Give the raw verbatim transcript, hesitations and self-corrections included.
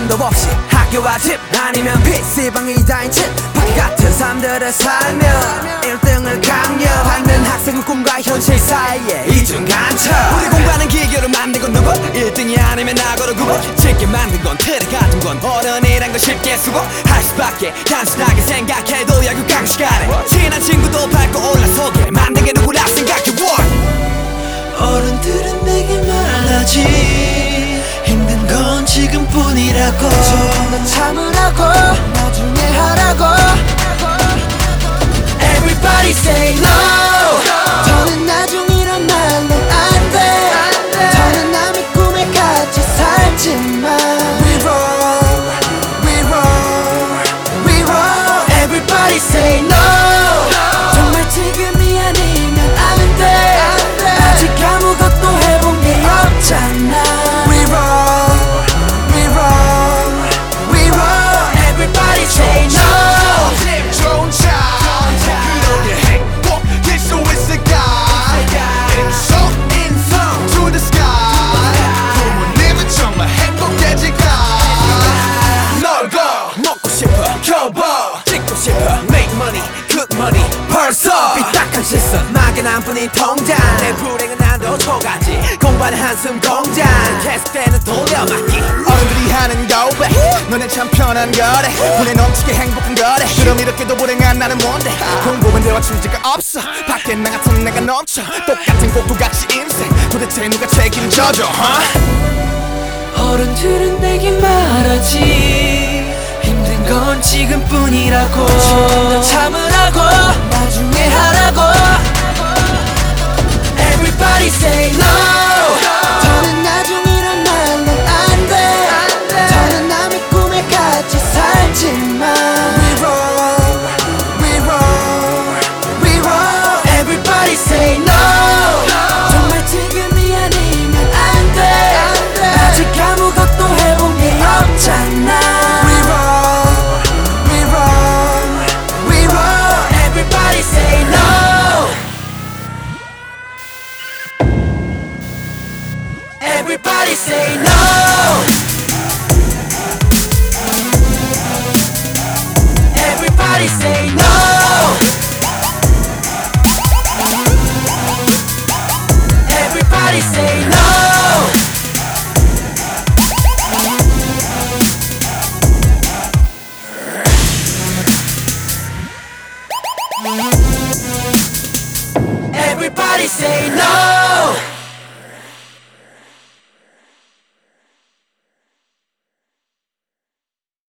연도 없이 학교와 집 아니면 피시방이다인 집 바퀴 같은 삶들을 살며 일 등을 강요하는 학생의 꿈과 현실 사이에 이중 간첩. 우리 공부하는 기교를 만든 건 누구? 일 등이 아니면 나고로 구분. 쉽게 만든 건 틀에 가둔 건 어른이란 걸 쉽게 쓰고 할 수밖에. 단순하게 생각해도 약육강 시간에 친한 친구도 밟고 올라서게 만든 게 누구라 생각해. 어른들은 내게 말하지 힘든 건 지금뿐이라고. 조금 더 참으라고 나중에 하라고. Everybody say no. 더는 나중이란 말로 안돼. 더는 남의 꿈에 갇혀 살지만 We roll, we roll, we roll. Everybody say no. 정말 지금이 아니면 안돼. 아직 아무것도 해본 게 없잖아. We roll, we roll, we roll. Everybody say no. 기분 좋은 차 그러게 행복할 수 있을까. 인성 인성 to the sky. 부모님은 정말 행복해질까. 놀고 먹고 싶어 겨워 찍고 싶어 make money good money 벌써 삐딱한 시선 막연한 뿐인 통장. 내 불행은 난도 초가지 공부하는 한숨 공장. 계속되는 돌려막기 어른들이 하는 고백 너네 참 편한 거래. 분에 넘치게 행복한 거래. 그럼 이렇게도 불행한 나는 뭔데. 공부만 대화 취지가 없어. 밖에 나 같은 내가 넘쳐. 똑같은 꼭두같이 인생 도대체 누가 책임져줘 huh? 어른들은 내게 말하지 힘든 건 지금뿐이라고. 조금 더 참으라고 나중에 하라고. Everybody say no. 더는 나중이란 말로 안돼. 더는 남의 꿈에 갇혀 살지만 We roll, we roll, we roll. Everybody say no. 정말 지금이 아니면 안돼. 아직 아무것도 해본 게 없잖아. We roll, we roll, we roll. Everybody say no. Everybody say no. Everybody say no. Everybody say no. Everybody say no.